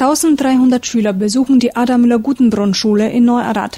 1300 Schüler besuchen die Ada-Müller-Gutenbrunn-Schule in Neuaarad.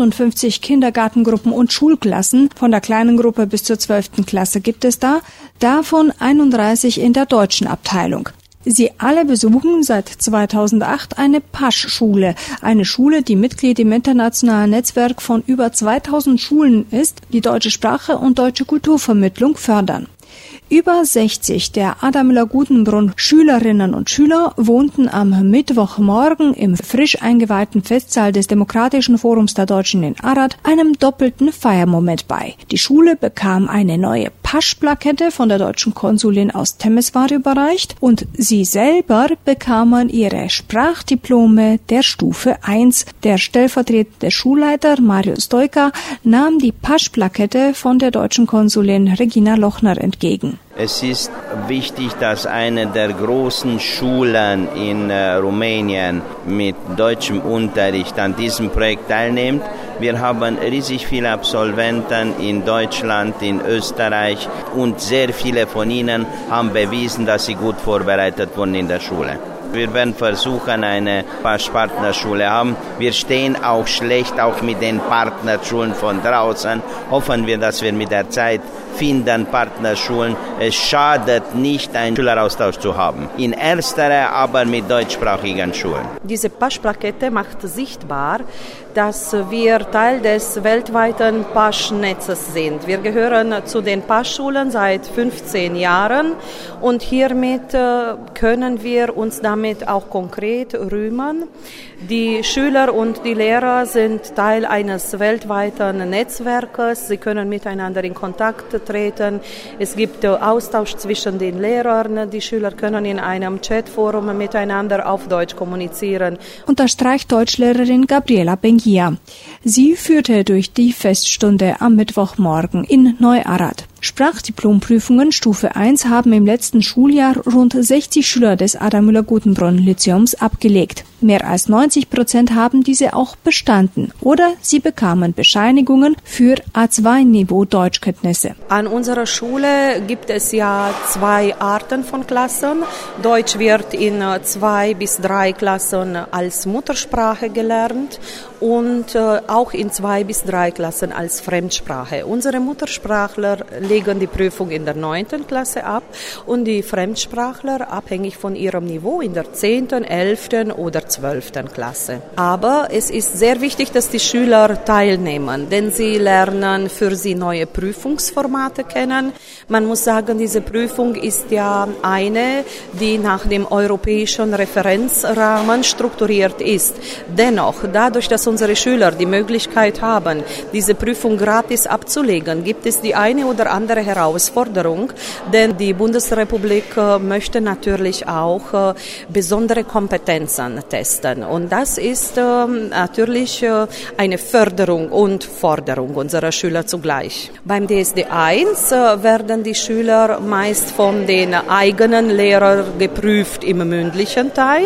58 Kindergartengruppen und Schulklassen von der kleinen Gruppe bis zur 12. Klasse gibt es da, davon 31 in der deutschen Abteilung. Sie alle besuchen seit 2008 eine Pasch-Schule, eine Schule, die Mitglied im internationalen Netzwerk von über 2000 Schulen ist, die deutsche Sprache und deutsche Kulturvermittlung fördern. Über 60 der Ada-Müller-Gutenbrunn Schülerinnen und Schüler wohnten am Mittwochmorgen im frisch eingeweihten Festsaal des Demokratischen Forums der Deutschen in Arad einem doppelten Feiermoment bei. Die Schule bekam eine neue Pasch-Plakette von der deutschen Konsulin aus Temeswar überreicht und sie selber bekamen ihre Sprachdiplome der Stufe 1. Der stellvertretende Schulleiter Mario Stojka nahm die Pasch-Plakette von der deutschen Konsulin Regina Lochner entgegen. Es ist wichtig, dass eine der großen Schulen in Rumänien mit deutschem Unterricht an diesem Projekt teilnimmt. Wir haben riesig viele Absolventen in Deutschland, in Österreich und sehr viele von ihnen haben bewiesen, dass sie gut vorbereitet wurden in der Schule. Wir werden versuchen, eine Pasch-Partnerschule haben. Wir stehen auch schlecht, auch mit den Partnerschulen von draußen. Hoffen wir, dass wir mit der Zeit finden Partnerschulen. Es schadet nicht, einen Schüleraustausch zu haben. In ersterer, aber mit deutschsprachigen Schulen. Diese Pasch-Plakette macht sichtbar, dass wir Teil des weltweiten Pasch-Netzes sind. Wir gehören zu den Pasch-Schulen seit 15 Jahren und hiermit können wir uns damit auch konkret rühmen. Die Schüler und die Lehrer sind Teil eines weltweiten Netzwerkes. Sie können miteinander in Kontakt treten. Es gibt Austausch zwischen den Lehrern. Die Schüler können in einem Chatforum miteinander auf Deutsch kommunizieren. Unterstreicht Deutschlehrerin Gabriela Bengia. Sie führte durch die Feststunde am Mittwochmorgen in Neuaarad. Sprachdiplompprüfungen Stufe 1 haben im letzten Schuljahr rund 60 Schüler des Ada-Müller-Gutenbrunn-Lyzeums abgelegt. Mehr als 90% haben diese auch bestanden oder sie bekamen Bescheinigungen für A2-Niveau Deutschkenntnisse. An unserer Schule gibt es ja 2 Arten von Klassen. Deutsch wird in 2 bis 3 Klassen als Muttersprache gelernt und auch in 2 bis 3 Klassen als Fremdsprache. Unsere Muttersprachler legen die Prüfung in der 9. Klasse ab und die Fremdsprachler abhängig von ihrem Niveau in der 10., 11. oder 12. Klasse. Aber es ist sehr wichtig, dass die Schüler teilnehmen, denn sie lernen für sie neue Prüfungsformate kennen. Man muss sagen, diese Prüfung ist ja eine, die nach dem europäischen Referenzrahmen strukturiert ist. Dennoch, dadurch, dass unsere Schüler die Möglichkeit haben, diese Prüfung gratis abzulegen, gibt es die eine oder andere Herausforderung, denn die Bundesrepublik möchte natürlich auch besondere Kompetenzen testen. Und das ist natürlich eine Förderung und Forderung unserer Schüler zugleich. Beim DSD 1 werden die Schüler meist von den eigenen Lehrern geprüft im mündlichen Teil,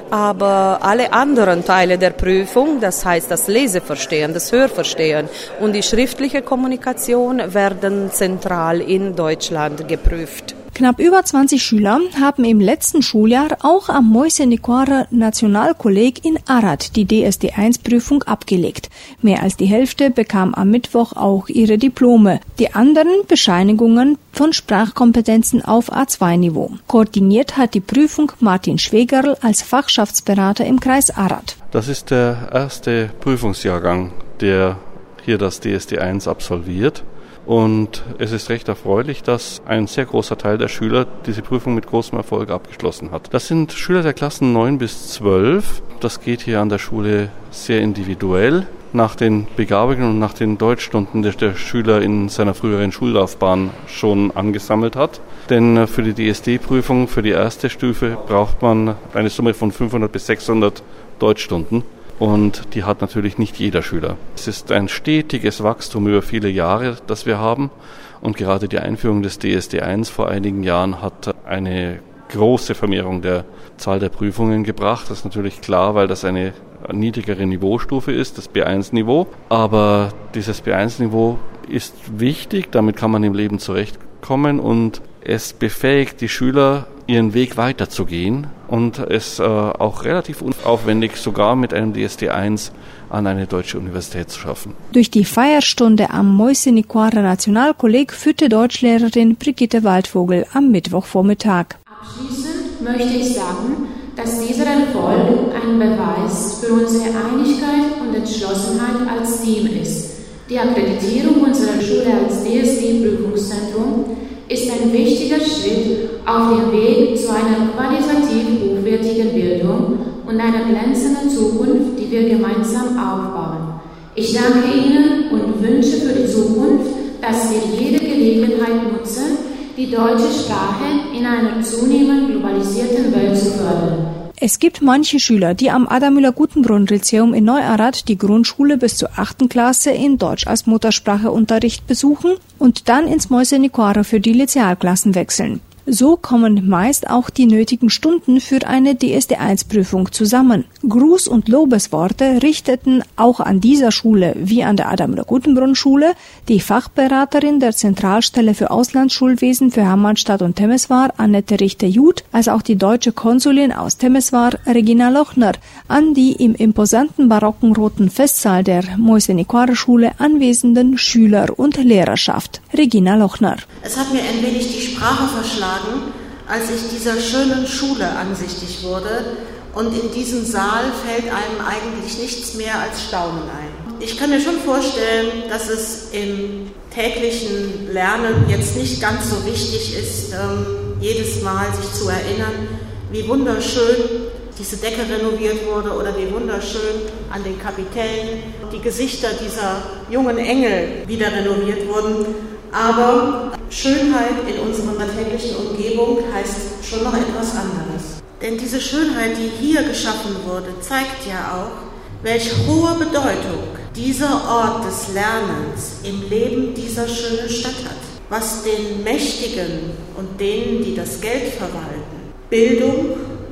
aber alle anderen Teile der Prüfung, das heißt das Leseverstehen, das Hörverstehen und die schriftliche Kommunikation werden zentral in Deutschland geprüft. Knapp über 20 Schüler haben im letzten Schuljahr auch am Moise Nicoara Nationalkolleg in Arad die DSD-1-Prüfung abgelegt. Mehr als die Hälfte bekam am Mittwoch auch ihre Diplome, die anderen Bescheinigungen von Sprachkompetenzen auf A2-Niveau. Koordiniert hat die Prüfung Martin Schwegerl als Fachschaftsberater im Kreis Arad. Das ist der erste Prüfungsjahrgang, der hier das DSD-1 absolviert. Und es ist recht erfreulich, dass ein sehr großer Teil der Schüler diese Prüfung mit großem Erfolg abgeschlossen hat. Das sind Schüler der Klassen 9 bis 12. Das geht hier an der Schule sehr individuell nach den Begabungen und nach den Deutschstunden, die der Schüler in seiner früheren Schullaufbahn schon angesammelt hat. Denn für die DSD-Prüfung, für die erste Stufe, braucht man eine Summe von 500 bis 600 Deutschstunden. Und die hat natürlich nicht jeder Schüler. Es ist ein stetiges Wachstum über viele Jahre, das wir haben. Und gerade die Einführung des DSD-1 vor einigen Jahren hat eine große Vermehrung der Zahl der Prüfungen gebracht. Das ist natürlich klar, weil das eine niedrigere Niveaustufe ist, das B1-Niveau. Aber dieses B1-Niveau ist wichtig, damit kann man im Leben zurechtkommen und es befähigt die Schüler ihren Weg weiterzugehen und es auch relativ unaufwendig sogar mit einem DSD-1 an eine deutsche Universität zu schaffen. Durch die Feierstunde am Moise-Nicoara Nationalkolleg führte Deutschlehrerin Brigitte Waldvogel am Mittwochvormittag. Abschließend möchte ich sagen, dass dieser Erfolg ein Beweis für unsere Einigkeit und Entschlossenheit als Team ist. Die Akkreditierung unserer Schule als DSD-Prüfungszentrum ist ein wichtiger Schritt auf dem Weg zu einer qualitativ hochwertigen Bildung und einer glänzenden Zukunft, die wir gemeinsam aufbauen. Ich danke Ihnen und wünsche für die Zukunft, dass wir jede Gelegenheit nutzen, die deutsche Sprache in einer zunehmend globalisierten Welt zu fördern. Es gibt manche Schüler, die am Ada-Müller-Gutenbrunn-Lyzeum in Neuarad die Grundschule bis zur 8. Klasse in Deutsch als Mutterspracheunterricht besuchen und dann ins Moise-Nicoara für die Lyzealklassen wechseln. So kommen meist auch die nötigen Stunden für eine DSD-1-Prüfung zusammen. Gruß- und Lobesworte richteten auch an dieser Schule wie an der Ada-Müller-Gutenbrunn-Schule die Fachberaterin der Zentralstelle für Auslandsschulwesen für Hermannstadt und Temeswar, Annette Richter-Jud, als auch die deutsche Konsulin aus Temeswar, Regina Lochner, an die im imposanten barocken roten Festsaal der Moise-Nicoara-Schule anwesenden Schüler und Lehrerschaft. Regina Lochner. Es hat mir ein wenig die Sprache verschlagen, als ich dieser schönen Schule ansichtig wurde, und in diesem Saal fällt einem eigentlich nichts mehr als Staunen ein. Ich kann mir schon vorstellen, dass es im täglichen Lernen jetzt nicht ganz so wichtig ist, jedes Mal sich zu erinnern, wie wunderschön diese Decke renoviert wurde oder wie wunderschön an den Kapitellen die Gesichter dieser jungen Engel wieder renoviert wurden. Aber Schönheit in unserer täglichen Umgebung heißt schon noch etwas anderes. Denn diese Schönheit, die hier geschaffen wurde, zeigt ja auch, welche hohe Bedeutung dieser Ort des Lernens im Leben dieser schönen Stadt hat. Was den Mächtigen und denen, die das Geld verwalten, Bildung,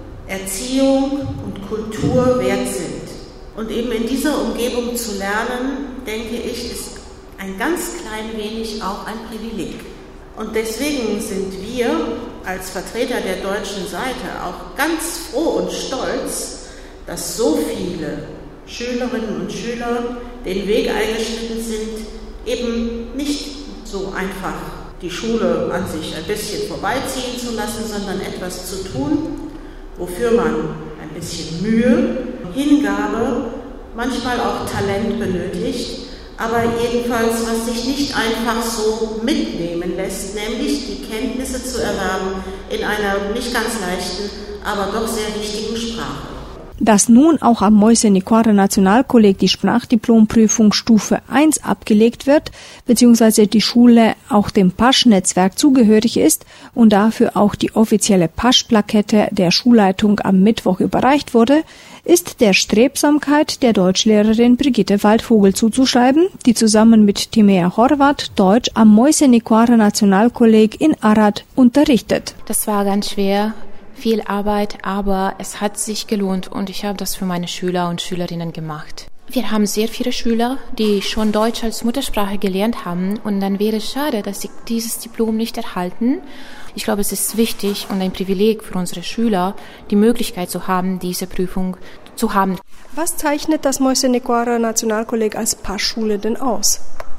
Erziehung und Kultur wert sind. Und eben in dieser Umgebung zu lernen, denke ich, ist ein ganz klein wenig auch ein Privileg. Und deswegen sind wir als Vertreter der deutschen Seite auch ganz froh und stolz, dass so viele Schülerinnen und Schüler den Weg eingeschnitten sind, eben nicht so einfach die Schule an sich ein bisschen vorbeiziehen zu lassen, sondern etwas zu tun, wofür man ein bisschen Mühe, Hingabe, manchmal auch Talent benötigt, aber jedenfalls, was sich nicht einfach so mitnehmen lässt, nämlich die Kenntnisse zu erwerben in einer nicht ganz leichten, aber doch sehr wichtigen Sprache. Dass nun auch am Moise-Nicoara Nationalkolleg die Sprachdiplompprüfung Stufe 1 abgelegt wird, beziehungsweise die Schule auch dem Pasch-Netzwerk zugehörig ist und dafür auch die offizielle Pasch-Plakette der Schulleitung am Mittwoch überreicht wurde, ist der Strebsamkeit der Deutschlehrerin Brigitte Waldvogel zuzuschreiben, die zusammen mit Timea Horvath Deutsch am Moise-Nicoara Nationalkolleg in Arad unterrichtet. Das war ganz schwer. Viel Arbeit, aber es hat sich gelohnt und ich habe das für meine Schüler und Schülerinnen gemacht. Wir haben sehr viele Schüler, die schon Deutsch als Muttersprache gelernt haben und dann wäre es schade, dass sie dieses Diplom nicht erhalten. Ich glaube, es ist wichtig und ein Privileg für unsere Schüler, die Möglichkeit zu haben, diese Prüfung zu haben. Was zeichnet das Moise-Nicoara Nationalkolleg als Pasch-Schule denn aus?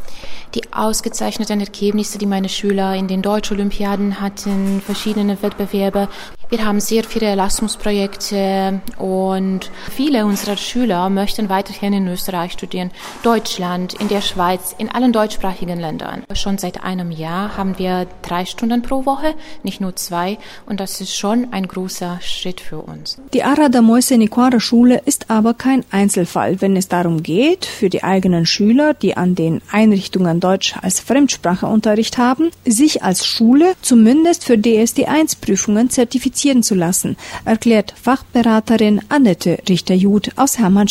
Die ausgezeichneten Ergebnisse, die meine Schüler in den Deutsch-Olympiaden hatten, verschiedene Wettbewerbe. Wir haben sehr viele Erasmus-Projekte und viele unserer Schüler möchten weiterhin in Österreich studieren, Deutschland, in der Schweiz, in allen deutschsprachigen Ländern. Schon seit einem Jahr haben wir 3 Stunden pro Woche, nicht nur 2, und das ist schon ein großer Schritt für uns. Die Arader Moise-Nicoara Schule ist aber kein Einzelfall, wenn es darum geht, für die eigenen Schüler, die an den Einrichtungen Deutsch als Fremdspracheunterricht haben, sich als Schule zumindest für DSD-1-Prüfungen zertifizieren zu lassen, erklärt Fachberaterin Annette Richter-Jud aus Hermannstadt.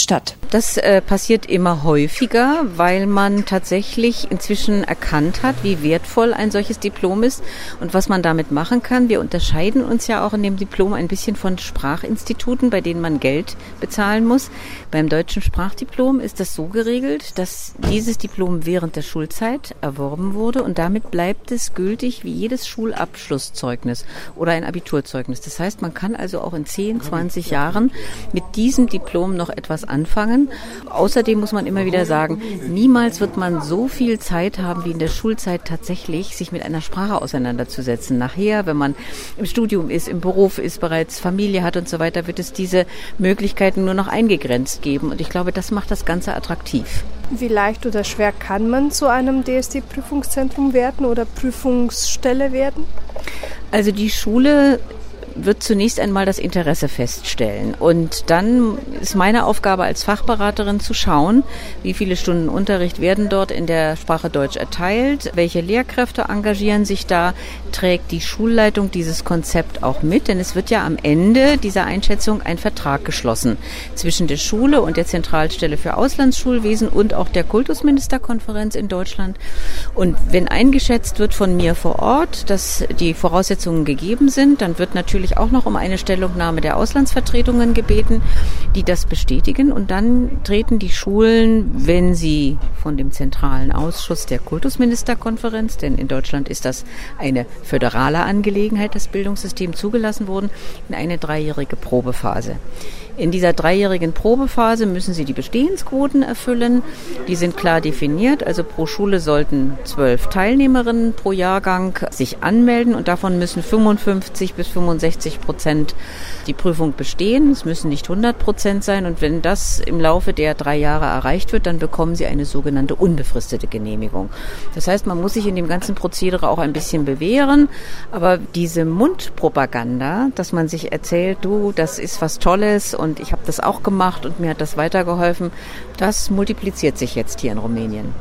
Das passiert immer häufiger, weil man tatsächlich inzwischen erkannt hat, wie wertvoll ein solches Diplom ist und was man damit machen kann. Wir unterscheiden uns ja auch in dem Diplom ein bisschen von Sprachinstituten, bei denen man Geld bezahlen muss. Beim deutschen Sprachdiplom ist das so geregelt, dass dieses Diplom während der Schulzeit erworben wurde und damit bleibt es gültig wie jedes Schulabschlusszeugnis oder ein Abiturzeugnis. Das heißt, man kann also auch in 10, 20 Jahren mit diesem Diplom noch etwas anfangen. Außerdem muss man immer wieder sagen, niemals wird man so viel Zeit haben wie in der Schulzeit tatsächlich, sich mit einer Sprache auseinanderzusetzen. Nachher, wenn man im Studium ist, im Beruf ist, bereits Familie hat und so weiter, wird es diese Möglichkeiten nur noch eingegrenzt geben. Und ich glaube, das macht das Ganze attraktiv. Wie leicht oder schwer kann man zu einem DSD-Prüfungszentrum werden oder Prüfungsstelle werden? Also die Schule wird zunächst einmal das Interesse feststellen. Und dann ist meine Aufgabe als Fachberaterin zu schauen, wie viele Stunden Unterricht werden dort in der Sprache Deutsch erteilt, welche Lehrkräfte engagieren sich da, trägt die Schulleitung dieses Konzept auch mit, denn es wird ja am Ende dieser Einschätzung ein Vertrag geschlossen zwischen der Schule und der Zentralstelle für Auslandsschulwesen und auch der Kultusministerkonferenz in Deutschland. Und wenn eingeschätzt wird von mir vor Ort, dass die Voraussetzungen gegeben sind, dann wird natürlich auch noch um eine Stellungnahme der Auslandsvertretungen gebeten, die das bestätigen. Und dann treten die Schulen, wenn sie von dem zentralen Ausschuss der Kultusministerkonferenz, denn in Deutschland ist das eine föderale Angelegenheit, das Bildungssystem zugelassen wurden, in eine 3-jährige Probephase. In dieser 3-jährigen Probephase müssen sie die Bestehensquoten erfüllen. Die sind klar definiert. Also pro Schule sollten 12 Teilnehmerinnen pro Jahrgang sich anmelden und davon müssen 55% bis 65% die Prüfung bestehen. Es müssen nicht 100% sein. Und wenn das im Laufe der 3 Jahre erreicht wird, dann bekommen sie eine sogenannte unbefristete Genehmigung. Das heißt, man muss sich in dem ganzen Prozedere auch ein bisschen bewähren. Aber diese Mundpropaganda, dass man sich erzählt, du, das ist was Tolles und ich habe das auch gemacht und mir hat das weitergeholfen, das multipliziert sich jetzt hier in Rumänien.